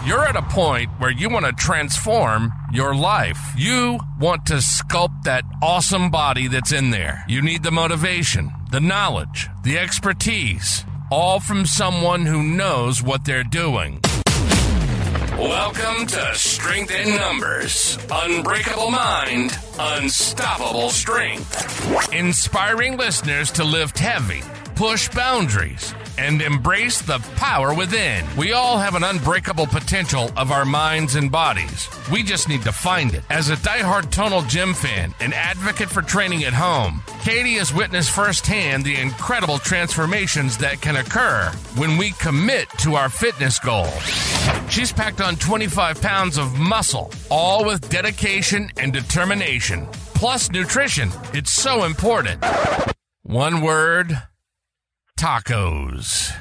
You're at a point where you want to transform your life. You want to sculpt that awesome body that's in there. You need the motivation, the knowledge, the expertise, all from someone who knows what they're doing. Welcome to Strength in Numbers. Unbreakable mind, unstoppable strength. Inspiring listeners to lift heavy, push boundaries, and embrace the power within. We all have an unbreakable potential of our minds and bodies. We just need to find it. As a diehard Tonal Gym fan and advocate for training at home, Katie has witnessed firsthand the incredible transformations that can occur when we commit to our fitness goals. She's packed on 25 pounds of muscle, all with dedication and determination, plus nutrition. It's so important. One word: tacos.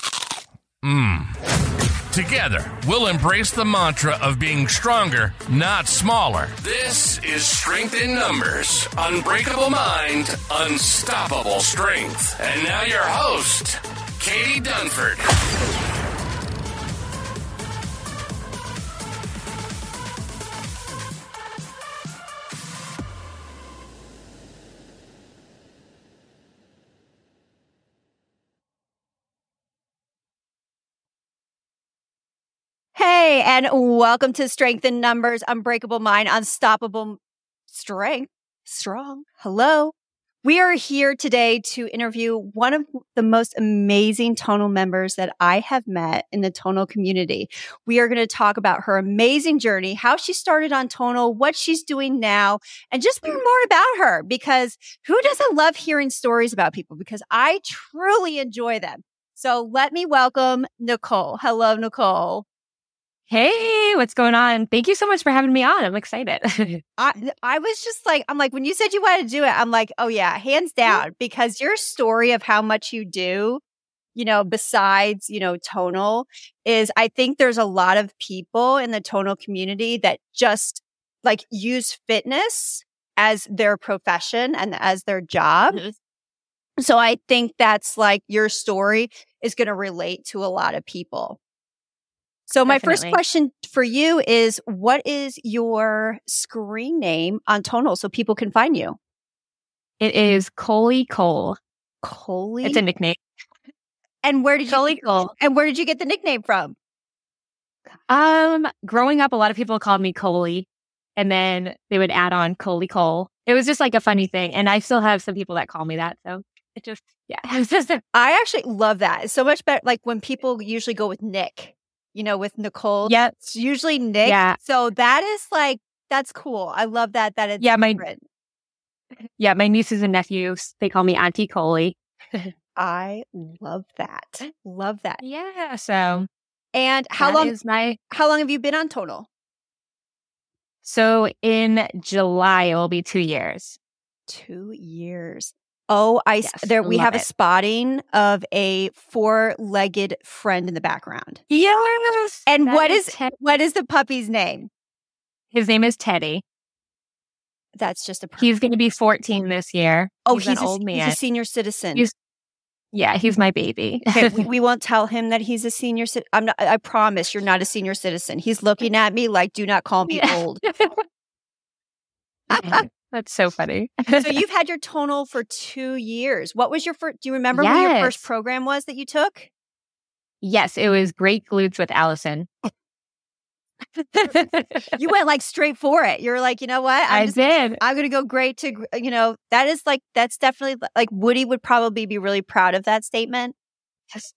Together, we'll embrace the mantra of being stronger, not smaller. This is Strength in Numbers. Unbreakable mind, unstoppable strength. And now your host, Katie Dunford. Hey, and welcome to Strength in Numbers, Unbreakable Mind, Unstoppable Strength. Strong. Hello. We are here today to interview one of the most amazing tonal members that I have met in the tonal community. We are going to talk about her amazing journey, how she started on tonal, what she's doing now, and just learn more about her, because who doesn't love hearing stories about people? Because I truly enjoy them. So let me welcome Nicole. Hello, Nicole. Hey, what's going on? Thank you so much for having me on. I'm excited. I was just like, I'm like, when you said you wanted to do it, I'm like, oh yeah, hands down, because your story of how much you do, besides, tonal is, I think there's a lot of people in the tonal community that just like use fitness as their profession and as their job. Mm-hmm. So I think that's like your story is going to relate to a lot of people. So my first question for you is, what is your screen name on tonal so people can find you? It is Coley Cole. Coley? It's a nickname. And where did Cole. And where did you get the nickname from? Growing up, a lot of people called me Coley, and then they would add on Coley Cole. It was just like a funny thing, and I still have some people that call me that. So it just, yeah. I actually love that. It's so much better. Like when people usually go with Nick. With Nicole. Yeah. It's usually Nick. Yeah. So that is like, that's cool. I love that it's different. My nieces and nephews, they call me Auntie Coley. I love that. Love that. Yeah. So. And how long have you been on tonal? So in July, it will be 2 years. 2 years. Oh, we have a spotting of a 4-legged friend in the background. Yes. And what is the puppy's name? His name is Teddy. That's just He's going to be 14 this year. Oh, he's an old man. He's a senior citizen. He's my baby. Okay, we won't tell him that he's a senior citizen. I promise you're not a senior citizen. He's looking at me like, do not call me old. That's so funny. So you've had your tonal for 2 years. What was your first? Do you remember what your first program was that you took? Yes, it was Great Glutes with Allison. You went like straight for it. You're like, you know what? I did. I'm going to go great to, that's definitely like Woody would probably be really proud of that statement. Yes.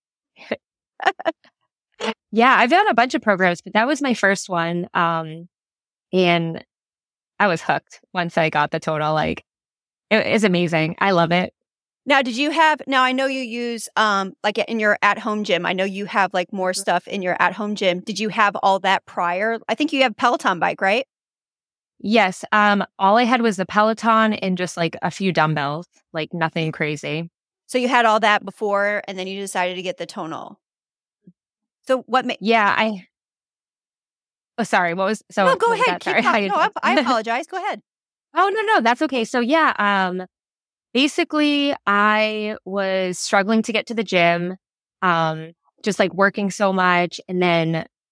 Yeah, I've done a bunch of programs, but that was my first one. And I was hooked once I got the tonal. Like, it is amazing. I love it. Now, I know you use, like in your at-home gym, I know you have like more stuff in your at-home gym. Did you have all that prior? I think you have Peloton bike, right? Yes. All I had was the Peloton and just like a few dumbbells, like nothing crazy. So you had all that before, and then you decided to get the tonal. So what made... Yeah, Oh, sorry. What was... So no, go ahead. Sorry. No, I apologize. Go ahead. Oh, no. That's okay. So yeah, basically I was struggling to get to the gym, just like working so much. And then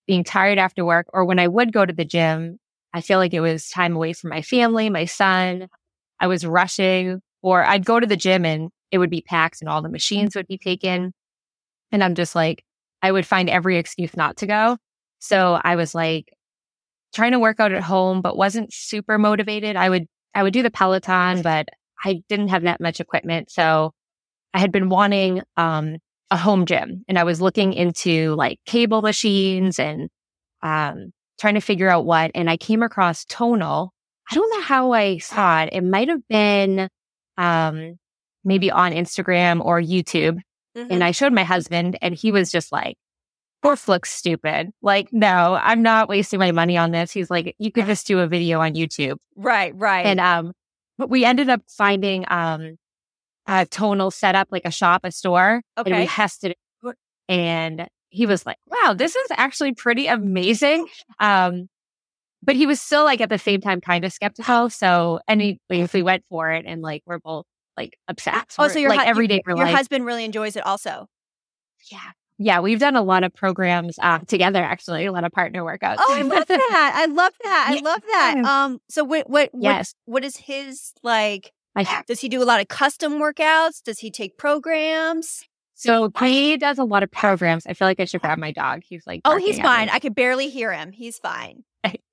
being tired after work, or when I would go to the gym, I feel like it was time away from my family, my son. I was rushing, or I'd go to the gym and it would be packed and all the machines would be taken. And I'm just like, I would find every excuse not to go. So I was like trying to work out at home, but wasn't super motivated. I would do the Peloton, but I didn't have that much equipment. So I had been wanting a home gym, and I was looking into like cable machines and trying to figure out what. And I came across Tonal. I don't know how I saw it. It might have been maybe on Instagram or YouTube. And I showed my husband, and he was just like, "This looks stupid. Like, no, I'm not wasting my money on this." He's like, "You could just do a video on YouTube." Right. And but we ended up finding Tonal set up like a store. Okay. And we tested it. And he was like, "Wow, this is actually pretty amazing." But he was still like at the same time kind of skeptical. So anyways, we went for it, and like we're both like obsessed. Oh, so your like every day we're your like, husband really enjoys it also. Yeah, we've done a lot of programs together, actually, a lot of partner workouts. Oh, I love that. I love that. I love that. So Yes. what is his like? I- Does he do a lot of custom workouts? Does he take programs? So he does a lot of programs. I feel like I should grab my dog. He's like, Oh, he's barking at fine. me. I could barely hear him. He's fine.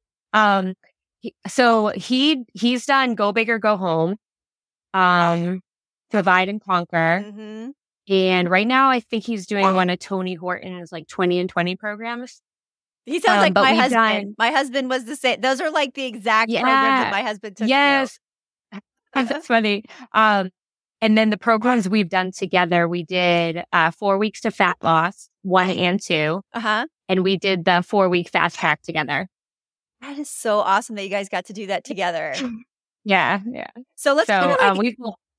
So he's done Go Big or Go Home, Divide and Conquer. Mm-hmm. And right now, I think he's doing one of Tony Horton's like 20 and 20 programs. He sounds like but my we've husband. done- My husband was the same. Those are like the exact Yeah. programs that my husband took. Yes. That's funny. And then the programs we've done together, we did 4 weeks to fat loss, 1 and 2. And we did the 4-week fast track together. That is so awesome that you guys got to do that together. Yeah. So let's kind of like,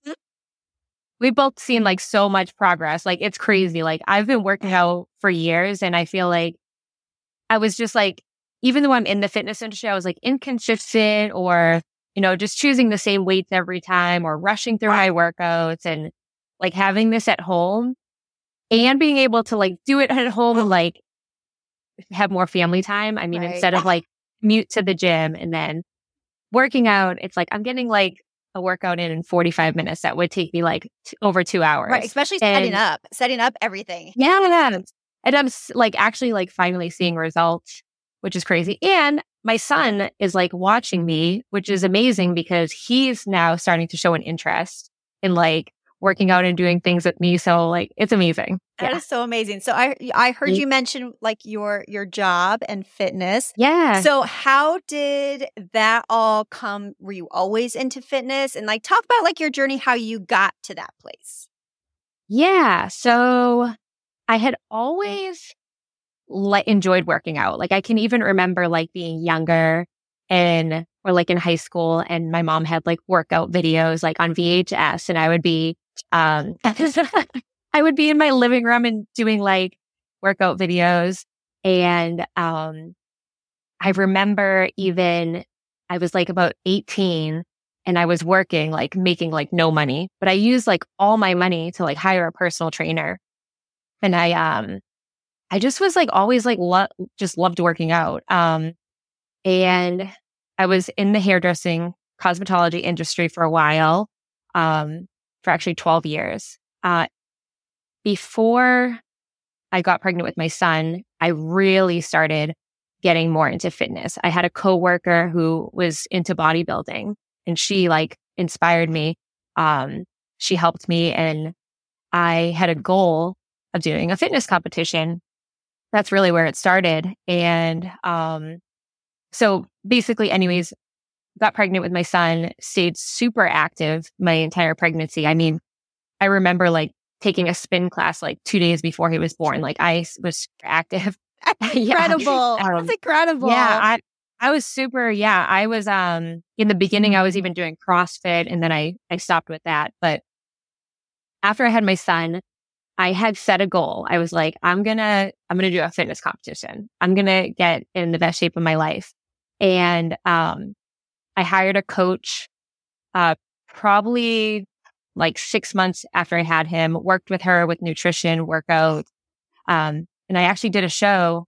we've both seen like so much progress. Like it's crazy. Like I've been working out for years, and I feel like I was just like, even though I'm in the fitness industry, I was like inconsistent, or, you know, just choosing the same weights every time, or rushing through my workouts, and like having this at home and being able to like do it at home and like have more family time. I mean, Right. instead of like commute to the gym and then working out, it's like I'm getting like a workout in 45 minutes that would take me like over 2 hours. right, especially setting up everything. Yeah. And I'm like actually like finally seeing results, which is crazy. And my son is like watching me, which is amazing because he's now starting to show an interest in like working out and doing things with me. So like, it's amazing. That is so amazing. So I heard you mention like your job and fitness. Yeah. So how did that all come? Were you always into fitness? And like talk about like your journey, how you got to that place. Yeah. So I had always enjoyed working out. Like I can even remember like being younger or like in high school, and my mom had like workout videos like on VHS, and I would be I would be in my living room and doing like workout videos. And I remember even I was like about 18, and I was working, like making like no money, but I used like all my money to like hire a personal trainer. And I just was like always like just loved working out. And I was in the hairdressing cosmetology industry for a while, for actually 12 years. Before I got pregnant with my son, I really started getting more into fitness. I had a coworker who was into bodybuilding, and she like inspired me. She helped me, and I had a goal of doing a fitness competition. That's really where it started. And so basically, anyways, got pregnant with my son, stayed super active my entire pregnancy. I mean, I remember like taking a spin class like 2 days before he was born. Like I was super active. Incredible. That's incredible. Yeah. I was super, I was, in the beginning, I was even doing CrossFit, and then I stopped with that. But after I had my son, I had set a goal. I was like, I'm going to do a fitness competition. I'm going to get in the best shape of my life. And, I hired a coach, probably like 6 months after I had him, worked with her with nutrition, workout. And I actually did a show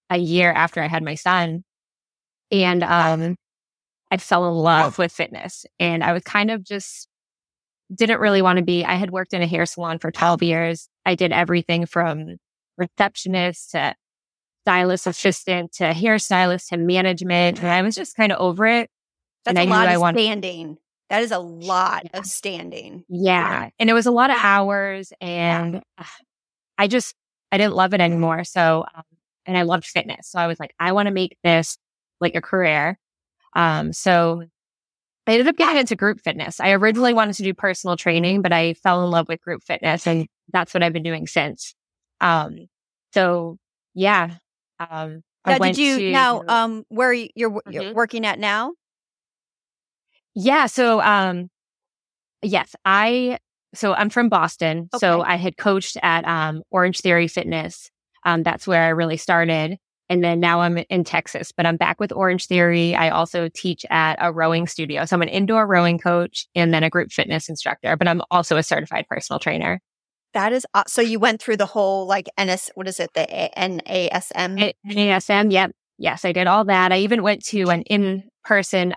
a year after I had my son. And I fell in love with fitness. And I was kind of just didn't really want to be. I had worked in a hair salon for 12 years. I did everything from receptionist to stylist assistant to hairstylist to management. And I was just kind of over it. That's and I a knew lot I of wanted. standing. That is a lot of standing. Yeah. And it was a lot of hours and I didn't love it anymore. So, and I loved fitness. So I was like, I want to make this like a career. So I ended up getting into group fitness. I originally wanted to do personal training, but I fell in love with group fitness and that's what I've been doing since. So yeah. Now, where you're working at now? Yeah. So, yes, I'm from Boston. Okay. So I had coached at, Orange Theory Fitness. That's where I really started. And then now I'm in Texas, but I'm back with Orange Theory. I also teach at a rowing studio. So I'm an indoor rowing coach and then a group fitness instructor, but I'm also a certified personal trainer. That is, so you went through the whole what is it? The NASM? NASM. Yep. Yes, I did all that. I even went to an in-person,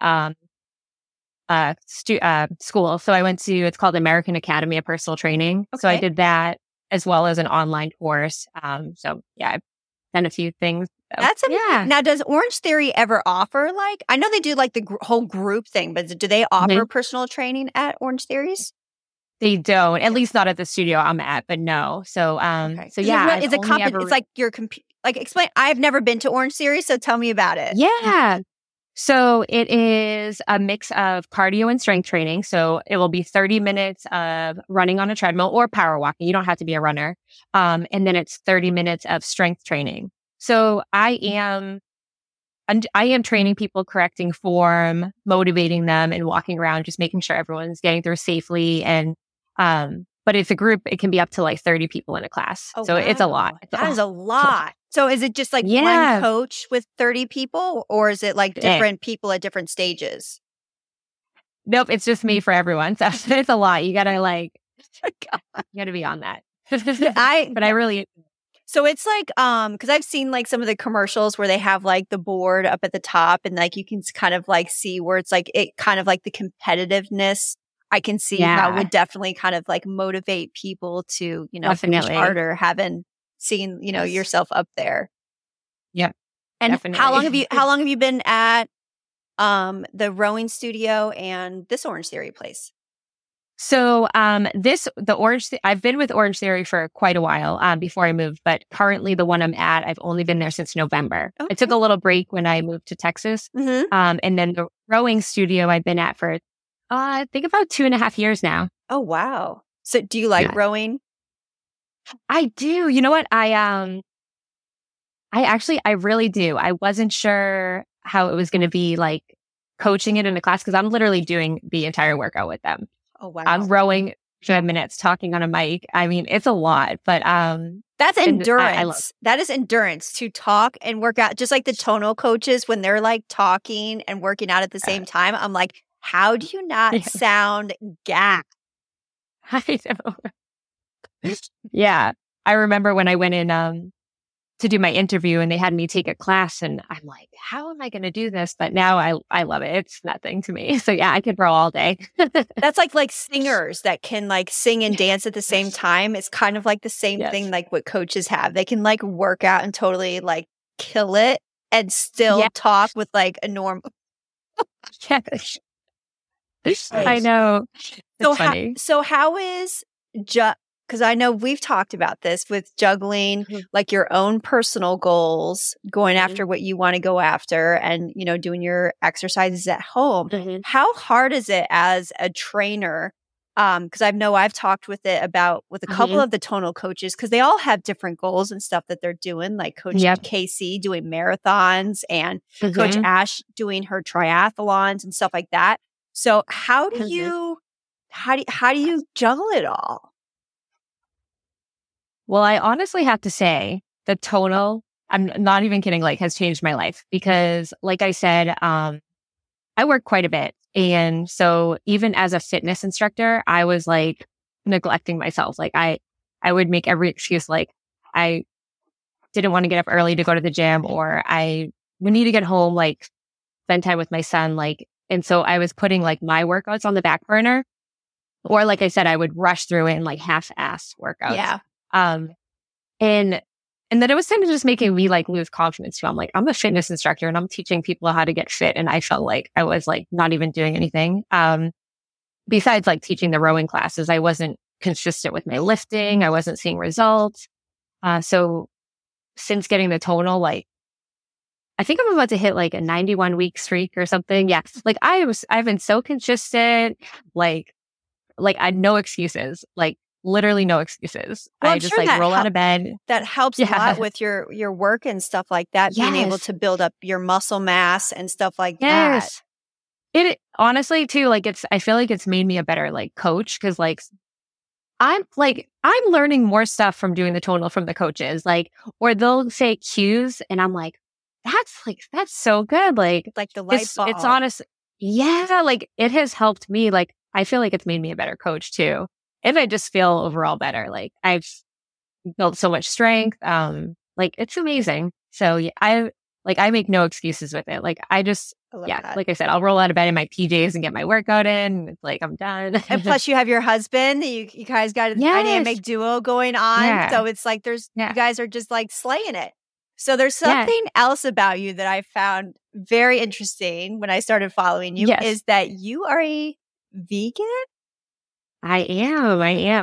school. So I went to, it's called American Academy of Personal Training. Okay. So I did that as well as an online course. So yeah, I've done a few things. That's amazing. Yeah. Now, does Orange Theory ever offer I know they do like the whole group thing, but do they offer personal training at Orange Theories? They don't, at least not at the studio I'm at, but no. So, so yeah. It's like your explain. I've never been to Orange Theories, so tell me about it. Yeah. So it is a mix of cardio and strength training. So it will be 30 minutes of running on a treadmill or power walking. You don't have to be a runner. And then it's 30 minutes of strength training. So I am training people, correcting form, motivating them and walking around, just making sure everyone's getting through safely. And, but it's a group, it can be up to 30 people in a class. Oh, so wow. It's a lot. That is a lot. So is it just one coach with 30 people or is it different people at different stages? Nope. It's just me for everyone. So it's a lot. You gotta you gotta be on that. But I really. So it's because I've seen some of the commercials where they have the board up at the top and you can kind of see where it's it kind of the competitiveness. I can see how it would definitely kind of motivate people to, finish harder, having seen, yourself up there. Yeah. And definitely. How long have you been at the rowing studio and this Orange Theory place? So I've been with Orange Theory for quite a while before I moved, but currently the one I'm at, I've only been there since November. Okay. I took a little break when I moved to Texas. Mm-hmm. And then the rowing studio I've been at for I think about 2.5 years now. Oh, wow. So do you like rowing? I do. You know what? I really do. I wasn't sure how it was going to be coaching it in a class because I'm literally doing the entire workout with them. Oh, wow. I'm rowing 5 minutes, talking on a mic. I mean, it's a lot, but that's endurance. That is endurance to talk and work out. Just like the tonal coaches when they're talking and working out at the same time. I'm like, how do you not sound gassed? I know. Yeah. I remember when I went in to do my interview and they had me take a class and I'm like, how am I going to do this? But now I love it. It's nothing to me. So yeah, I could row all day. That's like singers that can sing and dance at the same time. It's kind of the same thing what coaches have. They can work out and totally kill it and still talk with a normal. I know. It's funny. How is because I know we've talked about this with juggling your own personal goals, going after what you want to go after and, doing your exercises at home. Mm-hmm. How hard is it as a trainer? Because I've talked with a couple of the tonal coaches because they all have different goals and stuff that they're doing, like Coach Casey doing marathons and Coach Ash doing her triathlons and stuff like that. So how do you juggle it all? Well, I honestly have to say the tonal, I'm not even kidding, has changed my life because like I said, I work quite a bit. And so even as a fitness instructor, I was neglecting myself. I would make every excuse. I didn't want to get up early to go to the gym, or I would need to get home, like spend time with my son. Like, and so I was putting like my workouts on the back burner, or like I said, I would rush through it and like half-ass workouts. Yeah. And then it was kind of just making me like lose confidence too. I'm like, I'm a fitness instructor and I'm teaching people how to get fit. And I felt like I was like not even doing anything. Besides like teaching the rowing classes, I wasn't consistent with my lifting. I wasn't seeing results. So since getting the tonal, like, I think I'm about to hit like a 91-week streak or something. Yeah. Like I've been so consistent, like I had no excuses, like literally no excuses. Well, I just like roll out of bed. That helps a lot with your work and stuff like that, being able to build up your muscle mass and stuff like that. It honestly too, like I feel like it's made me a better like coach, because like I'm learning more stuff from doing the tonal from the coaches, like, or they'll say cues and I'm like, that's so good. Like the light bulb. It's honest. Yeah. Like it has helped me. Like, I feel like it's made me a better coach too. And I just feel overall better. Like I've built so much strength. Like it's amazing. So yeah, I make no excuses with it. Like like I said, I'll roll out of bed in my PJs and get my workout in. It's like I'm done. And plus you have your husband. You guys got a dynamic duo going on. Yeah. So it's like you guys are just like slaying it. So there's something else about you that I found very interesting when I started following you, is that you are a vegan? I am.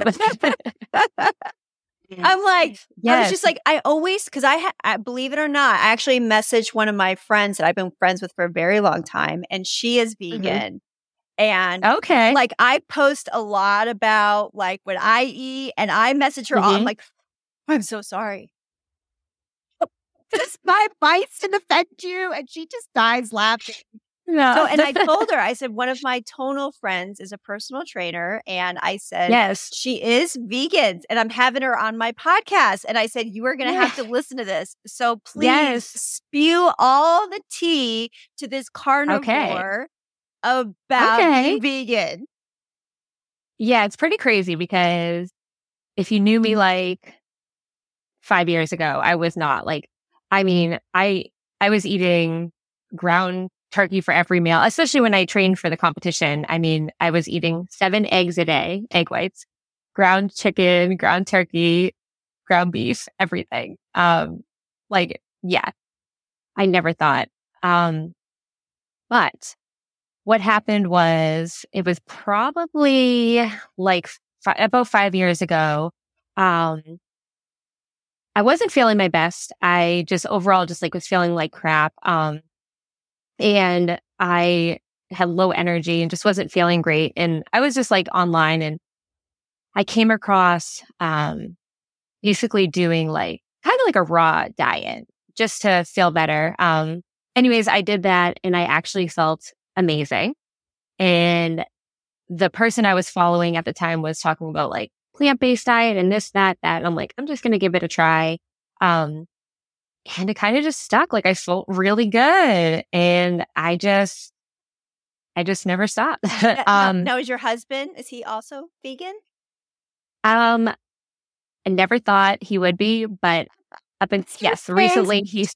I'm like, I was just like, I always, because I believe it or not, I actually messaged one of my friends that I've been friends with for a very long time, and she is vegan. And like, I post a lot about like what I eat, and I message her all. I'm like, I'm so sorry. Just my bites to defend you, and she just dies laughing. No. So, and I told her, I said, one of my tonal friends is a personal trainer. And I said, she is vegan, and I'm having her on my podcast. And I said, you are going to have to listen to this. So please spew all the tea to this carnivore about being vegan. Yeah, it's pretty crazy, because if you knew me like 5 years ago, I was not like, I mean, I was eating ground turkey for every meal, especially when I trained for the competition. I mean, I was eating 7 eggs a day, egg whites, ground chicken, ground turkey, ground beef, everything. I never thought. But what happened was, it was probably like about 5 years ago. I wasn't feeling my best. I just overall just like was feeling like crap. And I had low energy and just wasn't feeling great. And I was just like online, and I came across basically doing like kind of like a raw diet just to feel better. Anyways, I did that, and I actually felt amazing. And the person I was following at the time was talking about like plant-based diet and this, that. And I'm like, I'm just going to give it a try. And it kind of just stuck. Like I felt really good, and I just never stopped. Now, is your husband, is he also vegan? I never thought he would be, but recently he's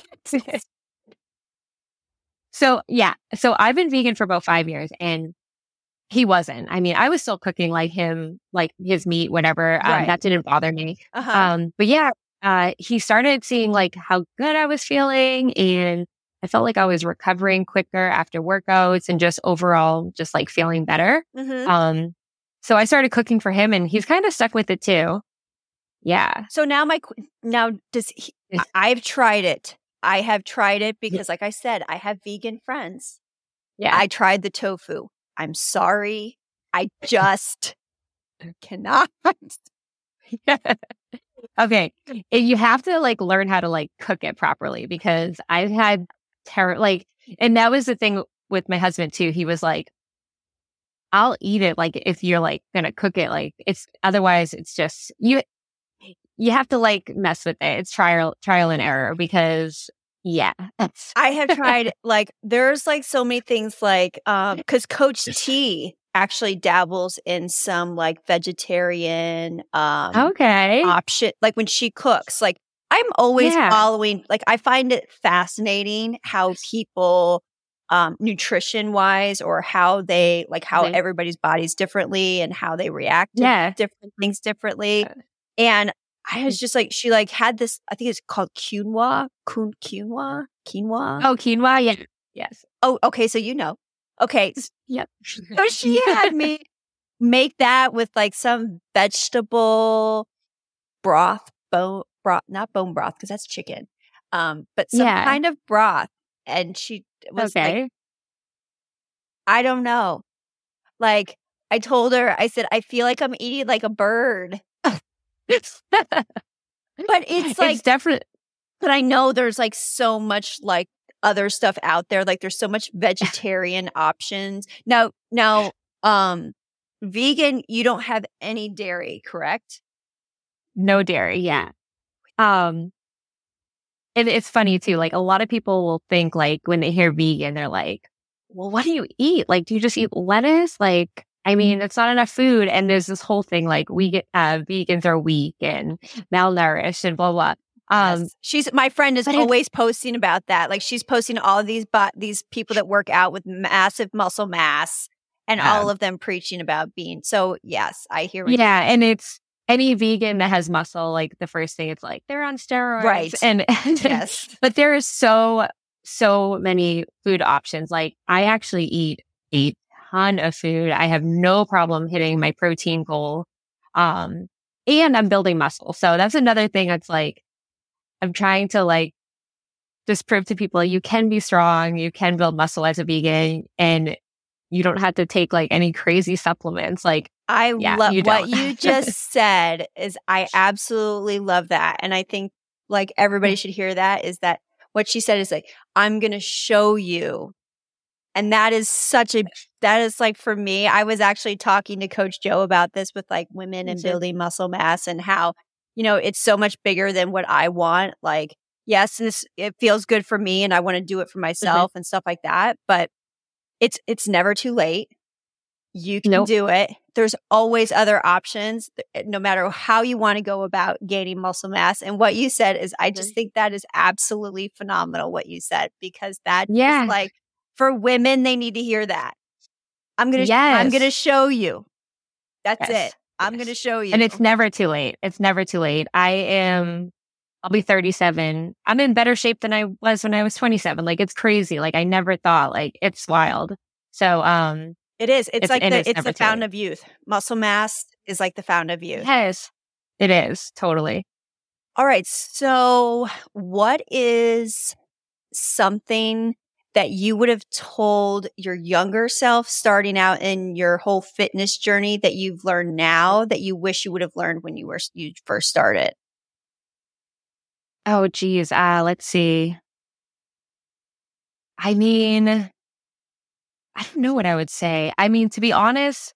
So I've been vegan for about 5 years, and he wasn't. I mean, I was still cooking like him, like his meat, whatever. That didn't bother me. But yeah, he started seeing like how good I was feeling, and I felt like I was recovering quicker after workouts, and just overall just like feeling better. So I started cooking for him, and he's kind of stuck with it too. Yeah. So now I've tried it. I have tried it because, like I said, I have vegan friends. Yeah. I tried the tofu. I'm sorry. I just cannot. Okay. You have to like learn how to like cook it properly, because I've had and that was the thing with my husband too. He was like, I'll eat it like if you're like gonna cook it, like otherwise it's just you have to like mess with it. It's trial and error, because I have tried like there's like so many things like because Coach T actually dabbles in some like vegetarian option, like when she cooks, like I'm always following, like, I find it fascinating how people, nutrition wise, or how they, like, how everybody's body's differently and how they react to different things differently. And I was just like, she like had this, I think it's called quinoa. Quinoa? Oh, quinoa. Yeah. Yes. Oh, okay. So, okay. Yep. So she had me make that with like some vegetable broth, not bone broth, because that's chicken. But some kind of broth. And she was like, I don't know. Like, I told her, I said, I feel like I'm eating like a bird. But it's like, it's definitely. But I know there's like so much like other stuff out there. Like there's so much vegetarian options. Now, vegan, you don't have any dairy, correct? No dairy. Yeah. And it's funny too. Like a lot of people will think like when they hear vegan, they're like, well, what do you eat? Like, do you just eat lettuce? Like, I mean, it's not enough food. And there's this whole thing like vegans are weak and malnourished and blah, blah. Yes. My friend is always posting about that. Like she's posting all of these people that work out with massive muscle mass and all of them preaching about being. So yes, I hear. And it's any vegan that has muscle. Like the first thing it's like they're on steroids, right? And yes, but there is so many food options. Like I actually eat a ton of food. I have no problem hitting my protein goal. And I'm building muscle. So that's another thing that's like, I'm trying to like just prove to people you can be strong, you can build muscle as a vegan, and you don't have to take like any crazy supplements. Like I love what you just said. I absolutely love that. And I think like everybody should hear that, is that what she said is like, I'm going to show you. And that is like for me, I was actually talking to Coach Joe about this with like women and building muscle mass and how, it's so much bigger than what I want. Like, yes, it feels good for me and I want to do it for myself and stuff like that. But it's never too late. You can do it. There's always other options, no matter how you want to go about gaining muscle mass. And what you said is, I just think that is absolutely phenomenal what you said, because that is like, for women, they need to hear that. I'm going to show you. That's it. I'm going to show you. And it's never too late. It's never too late. I'll be 37. I'm in better shape than I was when I was 27. Like, it's crazy. Like, I never thought, like, it's wild. So, it is. It's like it's the fountain of youth. Muscle mass is like the fountain of youth. Yes, it is. Totally. All right. So what is something that you would have told your younger self starting out in your whole fitness journey that you've learned now that you wish you would have learned when you first started? Oh, geez. Let's see. I mean, I don't know what I would say. I mean, to be honest,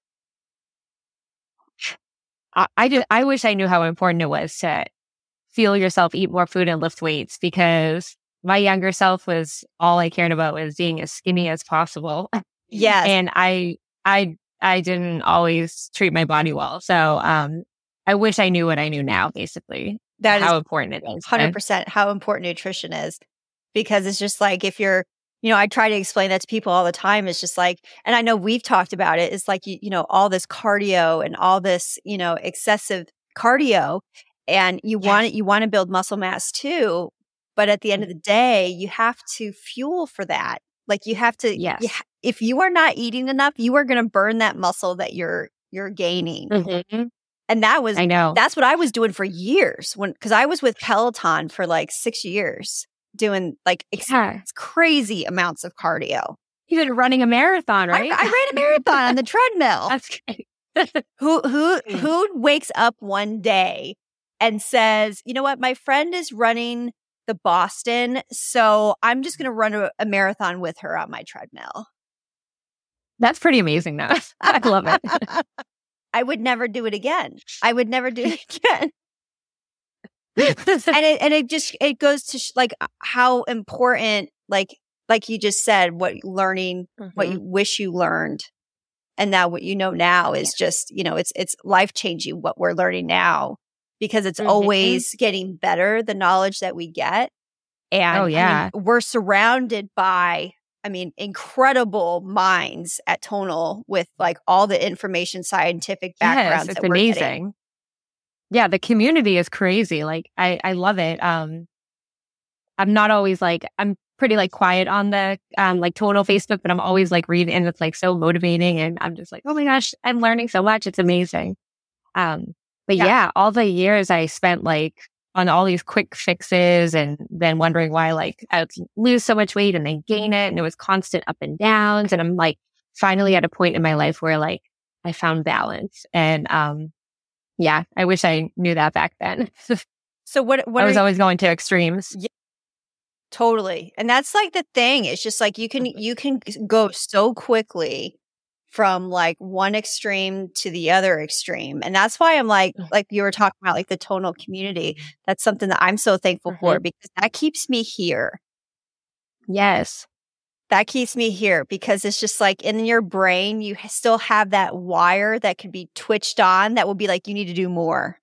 I wish I knew how important it was to fuel yourself, eat more food, and lift weights, because my younger self was all I cared about was being as skinny as possible. Yes. And I didn't always treat my body well. So I wish I knew what I knew now, basically. That how is important it is. 100% how important nutrition is. Because it's just like, if you're, I try to explain that to people all the time. It's just like, and I know we've talked about it. It's like, all this cardio and all this, excessive cardio, and you want to build muscle mass too. But at the end of the day, you have to fuel for that. Like you have to, if you are not eating enough, you are going to burn that muscle that you're gaining. Mm-hmm. And I know. That's what I was doing for years because I was with Peloton for like 6 years doing like crazy amounts of cardio. Even running a marathon, right? I ran a marathon on the treadmill. That's great. Who wakes up one day and says, you know what, my friend is running the Boston, so I'm just going to run a marathon with her on my treadmill. That's pretty amazing, though. I love it. I would never do it again. And it goes to like how important, like you just said, what you wish you learned, and now what you know now is just, it's life changing what we're learning now. because it's always getting better, the knowledge that we get. And we're surrounded by, incredible minds at Tonal with like all the information, scientific backgrounds. Yes, it's that we're amazing. getting. Yeah, the community is crazy. Like I love it. I'm not always like, I'm pretty like quiet on the like Tonal Facebook, but I'm always like reading, and it's like so motivating, and I'm just like, oh my gosh, I'm learning so much. It's amazing. But yeah, all the years I spent like on all these quick fixes, and then wondering why like I would lose so much weight and then gain it, and it was constant up and downs. And I'm like finally at a point in my life where like I found balance. And I wish I knew that back then. So what I was always going to extremes. Yeah, totally. And that's like the thing. It's just like you can go so quickly from like one extreme to the other extreme. And that's why I'm like you were talking about like the Tonal community. That's something that I'm so thankful for, because that keeps me here. Yes. That keeps me here, because it's just like in your brain, you still have that wire that can be twitched on that will be like, you need to do more.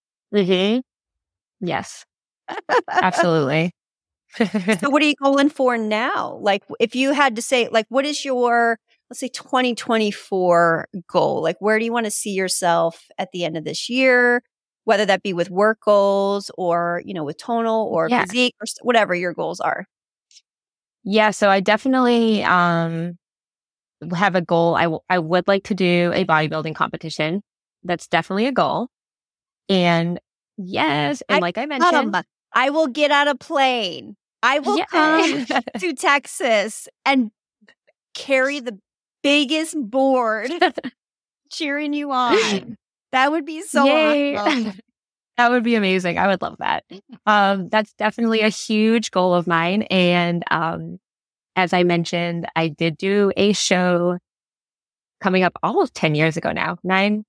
Yes, absolutely. So what are you going for now? Like if you had to say, like, what is your, let's say 2024 goal? Like where do you want to see yourself at the end of this year? Whether that be with work goals or, with Tonal or physique or whatever your goals are. Yeah, so I definitely have a goal. I would like to do a bodybuilding competition. That's definitely a goal. And yes, and like I mentioned, I will get on a plane. I will come to Texas and carry the biggest board cheering you on. That would be so awesome. That would be amazing. I would love that. That's definitely a huge goal of mine. And as I mentioned, I did do a show coming up almost 10 years ago now, 9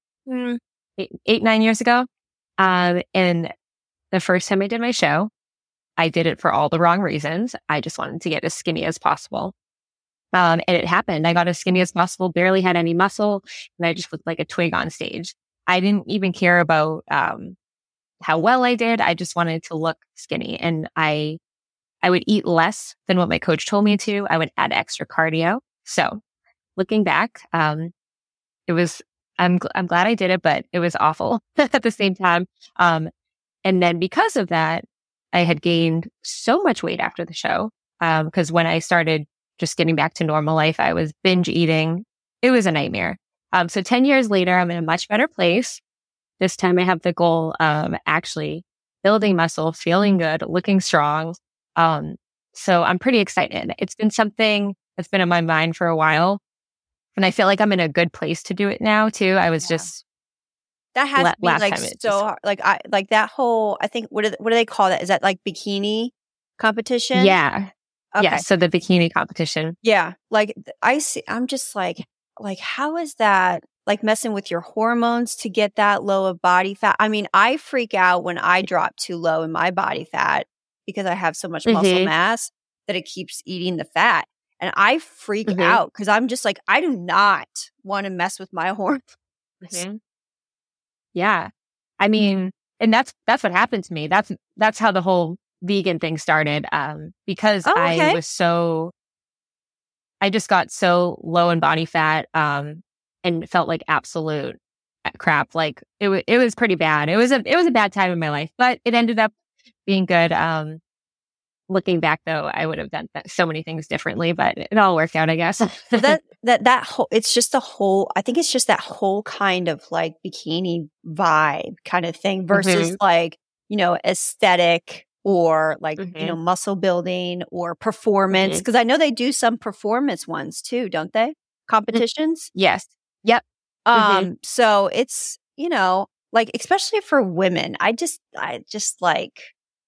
years ago. And the first time I did my show, I did it for all the wrong reasons. I just wanted to get as skinny as possible. And it happened. I got as skinny as possible, barely had any muscle, and I just looked like a twig on stage. I didn't even care about how well I did. I just wanted to look skinny. And I would eat less than what my coach told me to. I would add extra cardio. So looking back, I'm glad I did it, but it was awful at the same time. And then because of that, I had gained so much weight after the show. Because when I started just getting back to normal life, I was binge eating. It was a nightmare. So 10 years later, I'm in a much better place. This time I have the goal of actually building muscle, feeling good, looking strong. So I'm pretty excited. It's been something that's been on my mind for a while. And I feel like I'm in a good place to do it now too. I was just that has to be like so hard. Like that whole, I think, what do they call that? Is that like bikini competition? Yeah. Okay. Yeah. So the bikini competition. Yeah. Like I'm just like how is that like messing with your hormones to get that low of body fat? I mean, I freak out when I drop too low in my body fat because I have so much muscle mass that it keeps eating the fat. And I freak out because I'm just like, I do not want to mess with my hormones. Yeah. I mean, and that's what happened to me. That's how the whole vegan thing started. Because I just got so low in body fat, and felt like absolute crap. Like it was pretty bad. It was a bad time in my life, but it ended up being good. Looking back though, I would have done so many things differently, but it all worked out, I guess. that whole, it's just the whole, I think it's just that whole kind of like bikini vibe kind of thing versus like, aesthetic or like, muscle building or performance. Cause I know they do some performance ones too, don't they? Competitions? Yes. Yep. So it's, like, especially for women, I just like,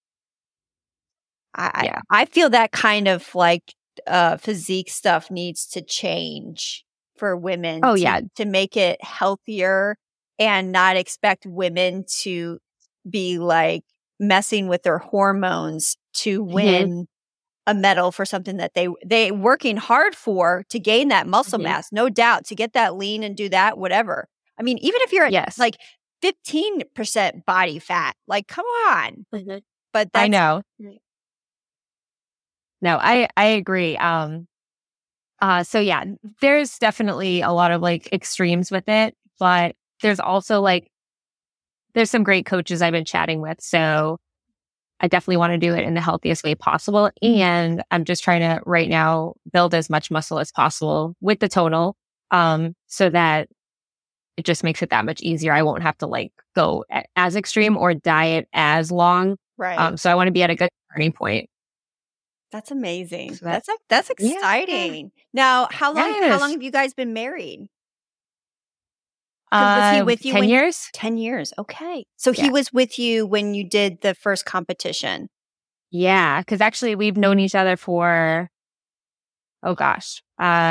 I feel that kind of like physique stuff needs to change for women. To make it healthier and not expect women to be like messing with their hormones to win a medal for something that they working hard for to gain that muscle mass, no doubt, to get that lean and do that, whatever. I mean, even if you're like 15% body fat. Like, come on. Mhm. But I that's know. No, I agree. So yeah, there's definitely a lot of like extremes with it, but there's also like there's some great coaches I've been chatting with. So I definitely want to do it in the healthiest way possible. And I'm just trying to right now build as much muscle as possible with the tonal, so that it just makes it that much easier. I won't have to like go as extreme or diet as long. right. So I want to be at a good starting point. That's amazing. So that- That's Yeah. exciting. Now, how long Yes. have you guys been married? 'Cause was he with you 10 years? 10 years. Okay. So he Yeah. was with you when you did the first competition. Yeah. Because actually we've known each other for, oh gosh,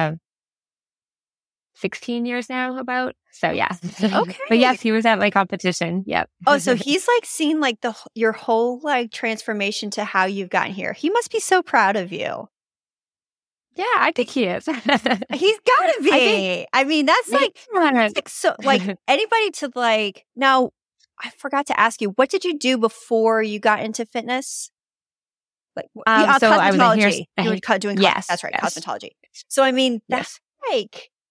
16 years now about. So yeah. Okay. But yes, he was at my competition. Yep. Oh, so he's like seen like your whole like transformation to how you've gotten here. He must be so proud of you. Yeah, I think he is. He's got to be. I mean, that's like so like anybody to like. Now, I forgot to ask you, what did you do before you got into fitness? Like so I was in cosmetology. You were doing Yes, that's right, yes. cosmetology. So I mean, that's Yes.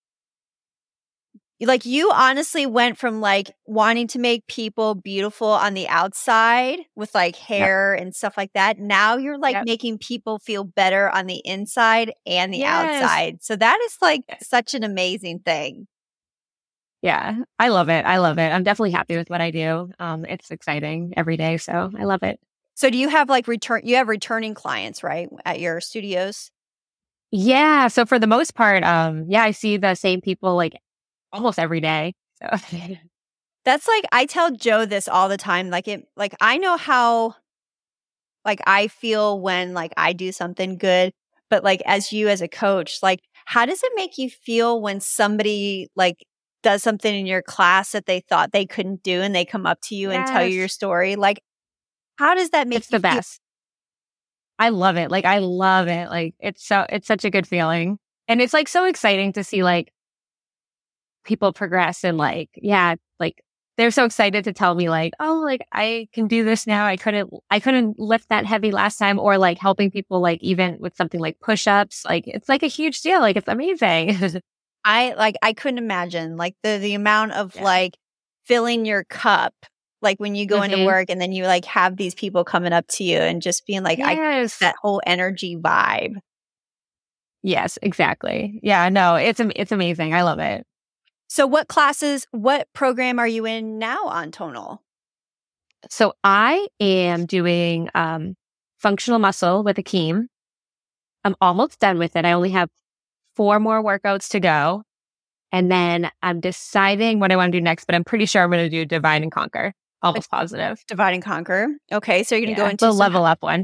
like you honestly went from like wanting to make people beautiful on the outside with like hair and stuff like that. Now you're like making people feel better on the inside and the outside. So that is like such an amazing thing. Yeah, I love it. I'm definitely happy with what I do. It's exciting every day. So I love it. So do you have like returning clients, right? At your studios? Yeah. So for the most part, I see the same people like almost every day. So that's like, I tell Joe this all the time. Like I know how like I feel when like I do something good, but like as a coach, like how does it make you feel when somebody like does something in your class that they thought they couldn't do and they come up to you and tell you your story? Like, how does that make it's the best? I love it. Like, I love it. Like, it's such a good feeling. And it's like so exciting to see like people progress and like, like they're so excited to tell me like, oh, like I can do this now. I couldn't lift that heavy last time, or like helping people like even with something like push-ups. Like it's like a huge deal. Like it's amazing. I couldn't imagine like the amount of like filling your cup, like when you go into work and then you like have these people coming up to you and just being like, that whole energy vibe. Yes, exactly. Yeah, no, it's amazing. I love it. So what program are you in now on Tonal? So I am doing functional muscle with Akeem. I'm almost done with it. I only have 4 more workouts to go. And then I'm deciding what I want to do next, but I'm pretty sure I'm going to do Divide and Conquer. Almost positive. Divide and Conquer. Okay, so you're going to go into the level up one.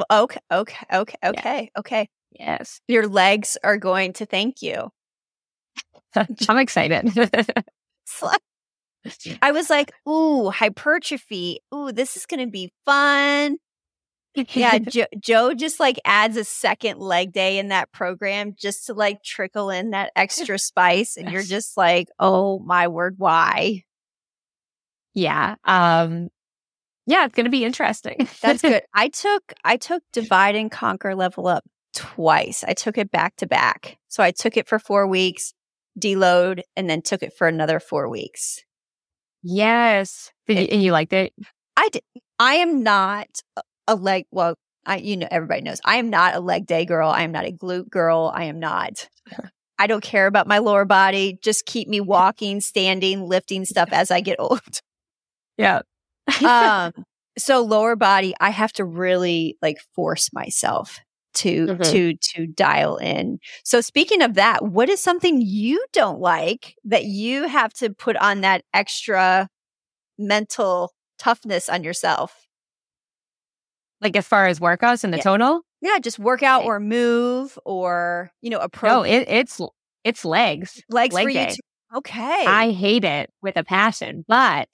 Okay. Yes. Your legs are going to thank you. I'm excited. I was like, ooh, hypertrophy. Ooh, this is going to be fun. Yeah, Joe just like adds a second leg day in that program just to like trickle in that extra spice. And you're just like, oh my word, why? Yeah. It's going to be interesting. That's good. I took Divide and Conquer Level Up twice. I took it back to back. So I took it for 4 weeks, deload, and then took it for another 4 weeks. Yes. And you liked it? I did. I am not a leg. Well, everybody knows I am not a leg day girl. I am not a glute girl. I am not. I don't care about my lower body. Just keep me walking, standing, lifting stuff as I get old. Yeah. So lower body, I have to really like force myself to dial in. So speaking of that, what is something you don't like that you have to put on that extra mental toughness on yourself? Like as far as workouts and the Tonal? Yeah, just workout or move or, a pro. No, it's legs. Legs leg for day. you too. Okay. I hate it with a passion, but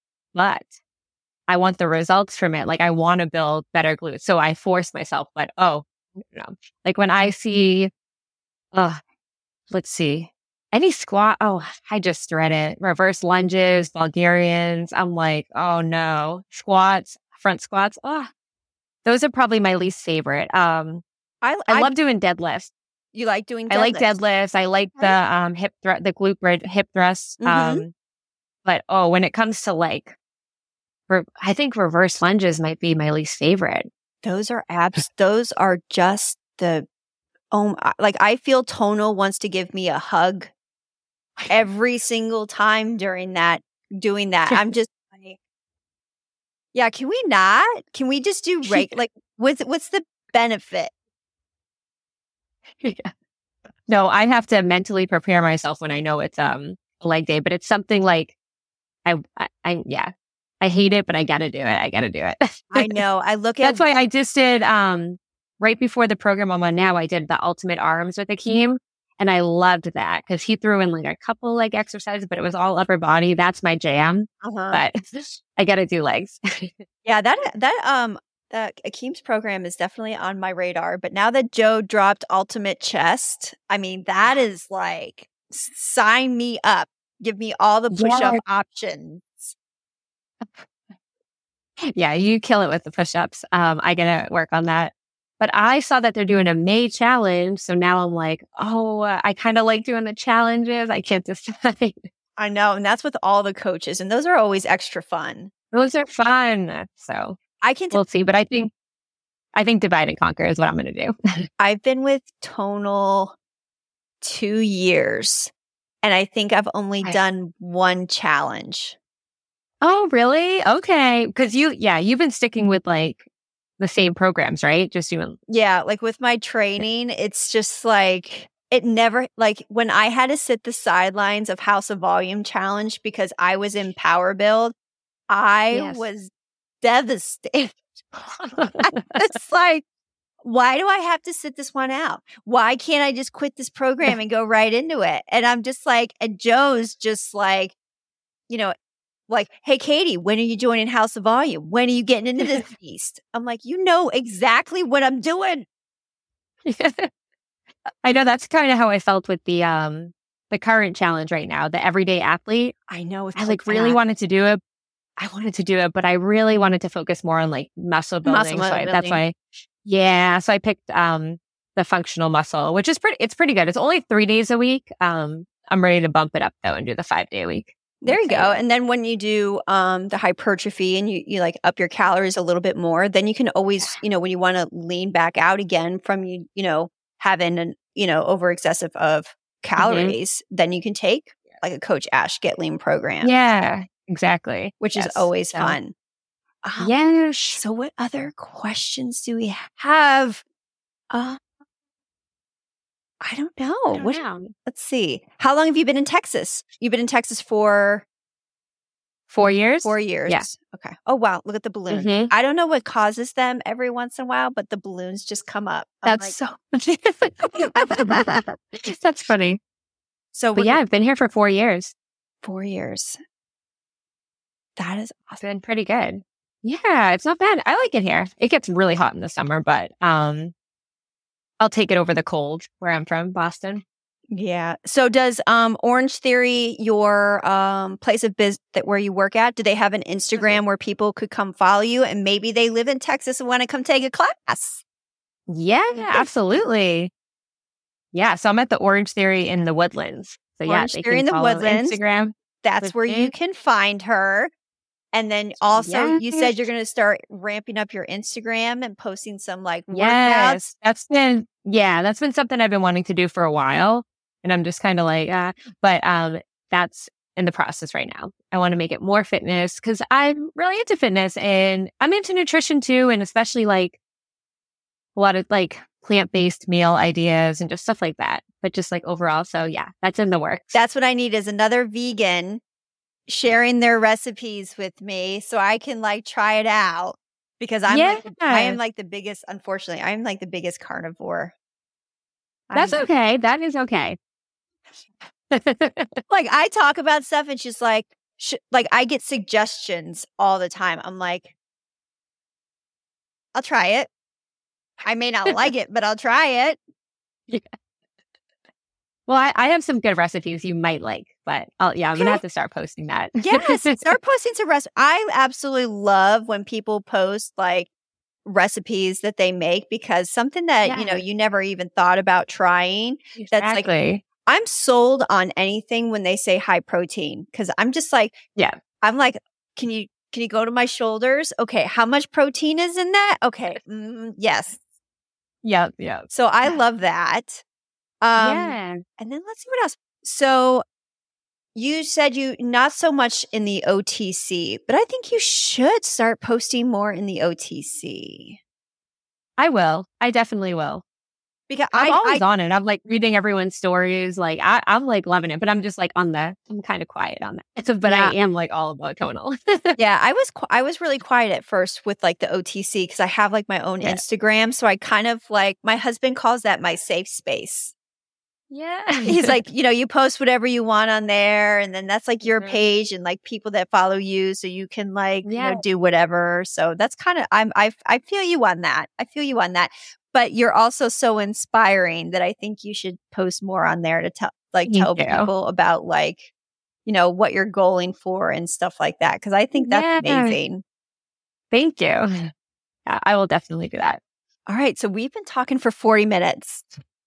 I want the results from it. Like I want to build better glutes. So I force myself, but like when I see, let's see, Any squat. Oh, I just dread it. Reverse lunges, Bulgarians. I'm like, oh no. Squats, front squats. Oh, those are probably my least favorite. I love doing deadlifts. You like doing deadlifts? I like deadlifts. I like the hip thrust, the glute bridge, hip thrusts. But when it comes to like, I think reverse lunges might be my least favorite. Those are abs. Those are just the, like I feel Tonal wants to give me a hug every single time doing that. I'm just like, yeah, can we not? Can we just do like, what's the benefit? Yeah. No, I have to mentally prepare myself when I know it's a leg day, but it's something like I hate it, but I gotta do it. I know. I look at that's why I just did right before the program I'm on now, I did the ultimate arms with Akeem, and I loved that because he threw in like a couple leg exercises, but it was all upper body. That's my jam. But I gotta do legs. Yeah, that Akeem's program is definitely on my radar, but now that Joe dropped ultimate chest, I mean, that is like, sign me up. Give me all the push-up options. Yeah, you kill it with the push-ups. I gotta work on that. But I saw that they're doing a May challenge, so now I'm like, I kind of like doing the challenges. I can't decide. I know, and that's with all the coaches, and those are always extra fun. Those are fun. So we'll see. But I think divide and conquer is what I'm going to do. I've been with Tonal 2 years, and I think I've only done one challenge. Oh, really? Okay. Because you've been sticking with like the same programs, right? Just doing. Yeah. Like with my training, it's just like, it never, like when I had to sit the sidelines of House of Volume Challenge because I was in Power Build, I was devastated. It's like, why do I have to sit this one out? Why can't I just quit this program and go right into it? And I'm just like, and Joe's just like, like, hey, Katie, when are you joining House of Volume? When are you getting into this beast? I'm like, you know exactly what I'm doing. I know that's kind of how I felt with the current challenge right now, the Everyday Athlete. I know. I like really wanted to do it. I wanted to do it, but I really wanted to focus more on like muscle building. That's why, so I picked the functional muscle, which is pretty good. It's only 3 days a week. I'm ready to bump it up though and do the 5-day a week. There you go. And then when you do the hypertrophy and you like up your calories a little bit more, then you can always, when you want to lean back out again from having an over excessive of calories, then you can take like a Coach Ash Get Lean program. Yeah, exactly. Which is always fun. Yes. So what other questions do we have? I don't know. Let's see. How long have you been in Texas? You've been in Texas for 4 years? 4 years. Yeah. Okay. Oh, wow. Look at the balloons. I don't know what causes them every once in a while, but the balloons just come up. That's That's funny. So, but I've been here for 4 years. 4 years. That is awesome. It's been pretty good. Yeah, it's not bad. I like it here. It gets really hot in the summer, but I'll take it over the cold where I'm from, Boston. Yeah. So does Orange Theory, your place of business where you work at, do they have an Instagram where people could come follow you and maybe they live in Texas and want to come take a class? Yeah, absolutely. Yeah. So I'm at the Orange Theory in the Woodlands. So Orange Theory in the Woodlands. Instagram. That's where you can find her. And then also you said you're going to start ramping up your Instagram and posting some like workouts. That's been something I've been wanting to do for a while. And I'm just kind of like, but that's in the process right now. I want to make it more fitness because I'm really into fitness and I'm into nutrition too. And especially like a lot of like plant-based meal ideas and just stuff like that. But just like overall. So that's in the works. That's what I need is another vegan sharing their recipes with me so I can like try it out because I am like the biggest, unfortunately, I'm like the biggest carnivore. That's okay. That is okay. Like I talk about stuff and she's like, like I get suggestions all the time. I'm like, I'll try it. I may not like it, but I'll try it. Yeah. Well, I have some good recipes you might like, but I'm going to have to start posting that. Yes, start posting some recipes. I absolutely love when people post like recipes that they make, because something that, you never even thought about trying. Exactly. That's like, I'm sold on anything when they say high protein, because I'm just like, I'm like, can you go to my shoulders? Okay. How much protein is in that? Okay. Yes. Yeah. So I love that. And then let's see what else. So you said you not so much in the OTC, but I think you should start posting more in the OTC. I will. I definitely will. Because I'm always on it. I'm like reading everyone's stories. Like I'm like loving it, but I'm just like I'm kind of quiet on that. But I am like all about tonal. Yeah, I was really quiet at first with like the OTC, because I have like my own Instagram. So I kind of like, my husband calls that my safe space. Yeah. He's like, you post whatever you want on there, and then that's like your page and like people that follow you, so you can like, do whatever. So that's kind of, I feel you on that. But you're also so inspiring that I think you should post more on there to tell people about like, what you're going for and stuff like that. Because I think that's amazing. Thank you. Yeah, I will definitely do that. All right. So we've been talking for 40 minutes.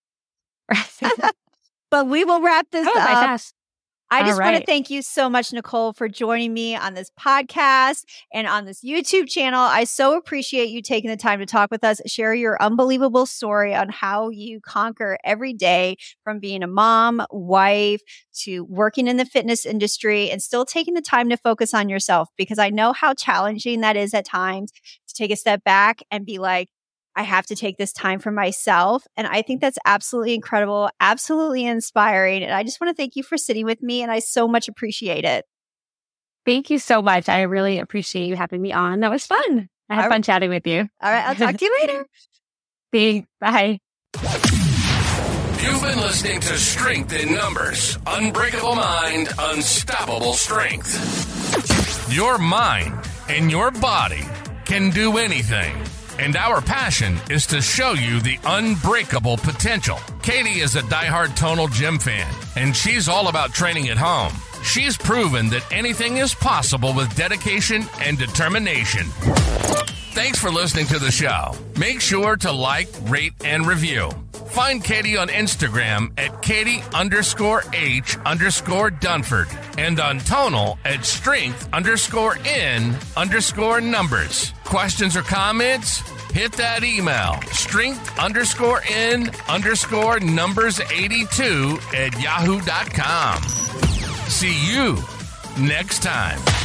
But we will wrap this up. Fast. I just want to thank you so much, Nicole, for joining me on this podcast and on this YouTube channel. I so appreciate you taking the time to talk with us, share your unbelievable story on how you conquer every day, from being a mom, wife, to working in the fitness industry, and still taking the time to focus on yourself, because I know how challenging that is at times to take a step back and be like, I have to take this time for myself. And I think that's absolutely incredible, absolutely inspiring. And I just want to thank you for sitting with me. And I so much appreciate it. Thank you so much. I really appreciate you having me on. That was fun. I had fun chatting with you. All right. I'll talk to you later. Thanks. Bye. You've been listening to Strength in Numbers. Unbreakable Mind, Unstoppable Strength. Your mind and your body can do anything. And our passion is to show you the unbreakable potential. Katie is a diehard Tonal Gym fan, and she's all about training at home. She's proven that anything is possible with dedication and determination. Thanks for listening to the show. Make sure to like, rate, and review. Find Katie on Instagram at Katie_H_Dunford and on Tonal at strength_in_numbers. Questions or comments? Hit that email, strength_in_numbers82 at yahoo.com. See you next time.